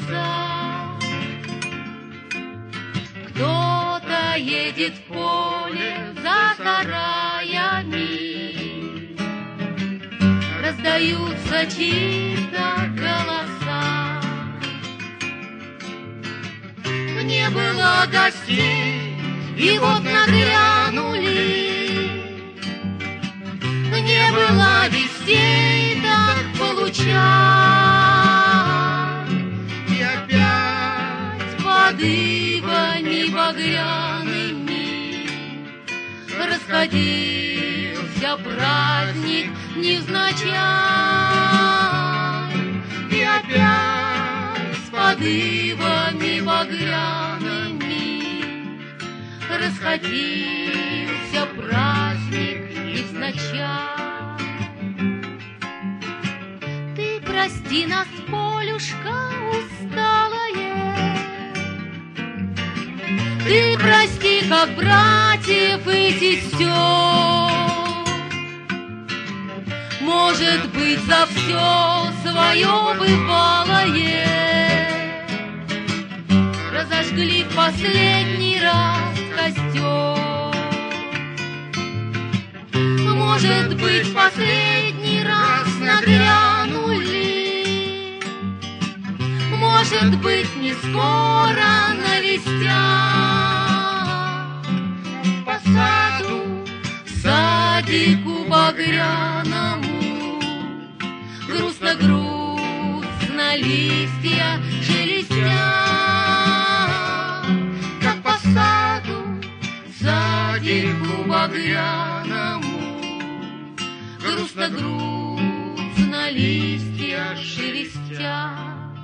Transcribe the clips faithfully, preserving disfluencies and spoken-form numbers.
голоса. Кто-то едет в поле за сараями, раздаются чьи-то голоса. Не было гостей, и вот нагрянули. Не было вестей, так получай. И опять под ивами багряными расходился праздник невзначай. И опять под ивами багряными расходился праздник невзначай. Ты прости нас, полюшка усталое, ты прости, как братьев и сестер. Может быть, за все свое бывалое разожгли в последний раз костер. Может быть, в последний раз нагрянули. Может быть, не скоро навестят. По саду, садику багряному грустно-грустно листья шелестят. Как по саду, садику багряному грустно-грустно листья шелестят.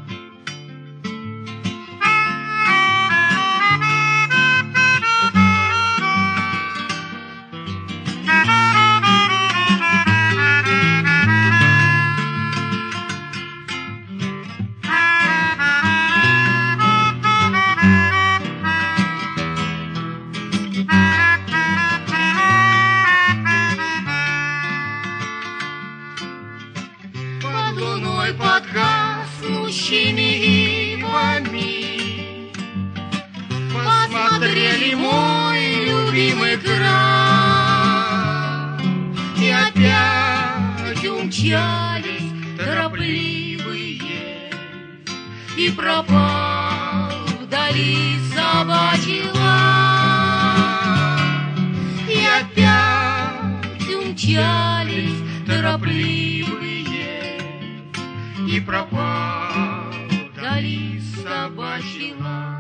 Под гаснущими ивами посмотрели мой любимый край. И опять умчались торопливые, и пропал вдали собачий лай. И опять умчались торопливые, и пропал вдали собачий лай.